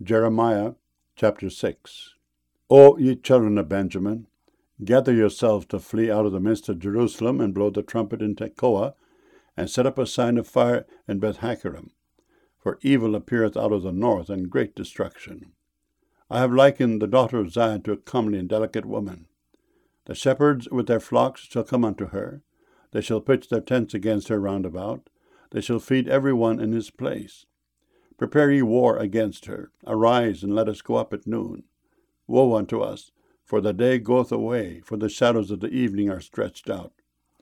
Jeremiah chapter 6. O ye children of Benjamin, gather yourselves to flee out of the midst of Jerusalem, and blow the trumpet in Tekoa, and set up a sign of fire in Beth-Hakkerem. For evil appeareth out of the north, and great destruction. I have likened the daughter of Zion to a comely and delicate woman. The shepherds with their flocks shall come unto her. They shall pitch their tents against her round about. They shall feed every one in his place. Prepare ye war against her. Arise, and let us go up at noon. Woe unto us, for the day goeth away, for the shadows of the evening are stretched out.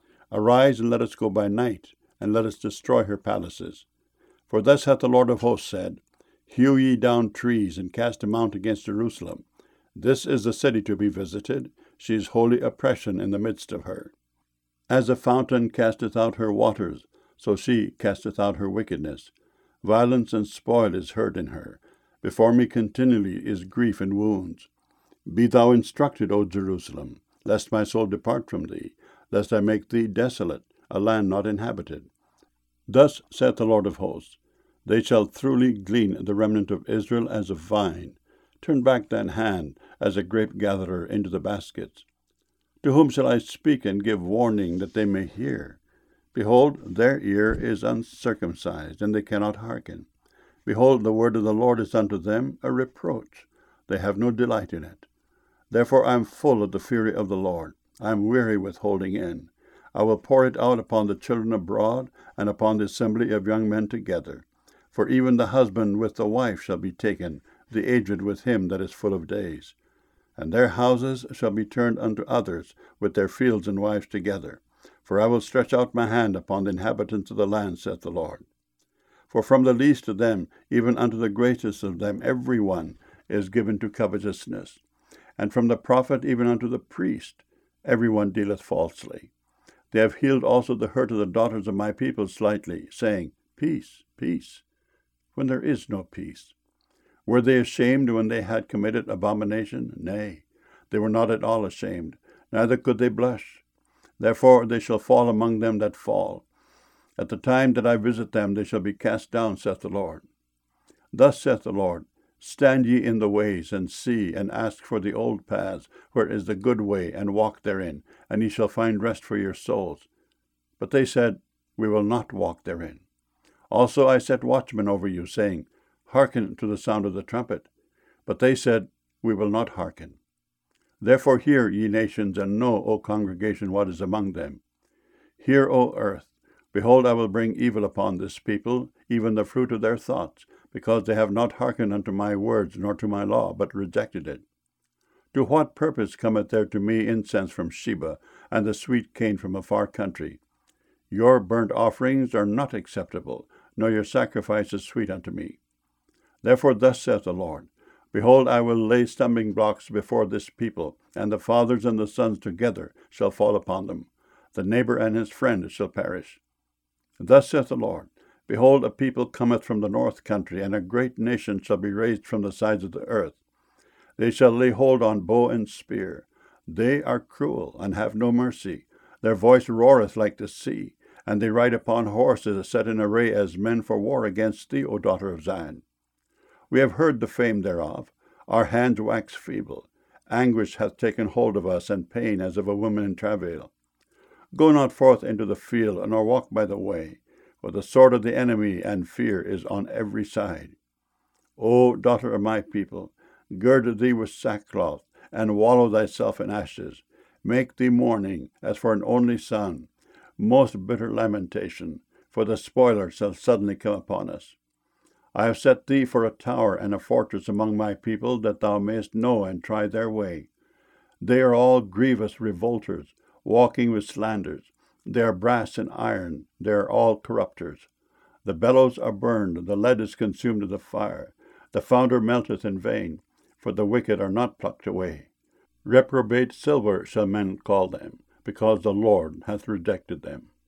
Arise, and let us go by night, and let us destroy her palaces. For thus hath the Lord of hosts said, Hew ye down trees, and cast a mount against Jerusalem. This is the city to be visited. She is holy oppression in the midst of her. As a fountain casteth out her waters, so she casteth out her wickedness. Violence and spoil is heard in her. Before me continually is grief and wounds. Be thou instructed, O Jerusalem, lest my soul depart from thee, lest I make thee desolate, a land not inhabited. Thus saith the Lord of hosts, They shall truly glean the remnant of Israel as a vine. Turn back thine hand as a grape-gatherer into the baskets. To whom shall I speak and give warning that they may hear? Behold, their ear is uncircumcised, and they cannot hearken. Behold, the word of the Lord is unto them a reproach. They have no delight in it. Therefore I am full of the fury of the Lord. I am weary with holding in. I will pour it out upon the children abroad, and upon the assembly of young men together. For even the husband with the wife shall be taken, the aged with him that is full of days. And their houses shall be turned unto others, with their fields and wives together. For I will stretch out my hand upon the inhabitants of the land, saith the Lord. For from the least of them, even unto the greatest of them, every one is given to covetousness. And from the prophet even unto the priest, every one dealeth falsely. They have healed also the hurt of the daughters of my people slightly, saying, Peace, peace, when there is no peace. Were they ashamed when they had committed abomination? Nay, they were not at all ashamed, neither could they blush. Therefore they shall fall among them that fall. At the time that I visit them, they shall be cast down, saith the Lord. Thus saith the Lord, Stand ye in the ways, and see, and ask for the old paths, where is the good way, and walk therein, and ye shall find rest for your souls. But they said, We will not walk therein. Also I set watchmen over you, saying, Hearken to the sound of the trumpet. But they said, We will not hearken. Therefore hear, ye nations, and know, O congregation, what is among them. Hear, O earth, behold, I will bring evil upon this people, even the fruit of their thoughts, because they have not hearkened unto my words, nor to my law, but rejected it. To what purpose cometh there to me incense from Sheba, and the sweet cane from a far country? Your burnt offerings are not acceptable, nor your sacrifices sweet unto me. Therefore thus saith the Lord, Behold, I will lay stumbling blocks before this people, and the fathers and the sons together shall fall upon them. The neighbor and his friend shall perish. Thus saith the Lord, Behold, a people cometh from the north country, and a great nation shall be raised from the sides of the earth. They shall lay hold on bow and spear. They are cruel, and have no mercy. Their voice roareth like the sea, and they ride upon horses set in array as men for war against thee, O daughter of Zion. We have heard the fame thereof. Our hands wax feeble. Anguish hath taken hold of us, and pain as of a woman in travail. Go not forth into the field, nor walk by the way, for the sword of the enemy and fear is on every side. O daughter of my people, gird thee with sackcloth, and wallow thyself in ashes. Make thee mourning as for an only son, most bitter lamentation, for the spoiler shall suddenly come upon us. I have set thee for a tower and a fortress among my people, that thou mayest know and try their way. They are all grievous revolters, walking with slanders. They are brass and iron, they are all corrupters. The bellows are burned, the lead is consumed of the fire. The founder melteth in vain, for the wicked are not plucked away. Reprobate silver shall men call them, because the Lord hath rejected them.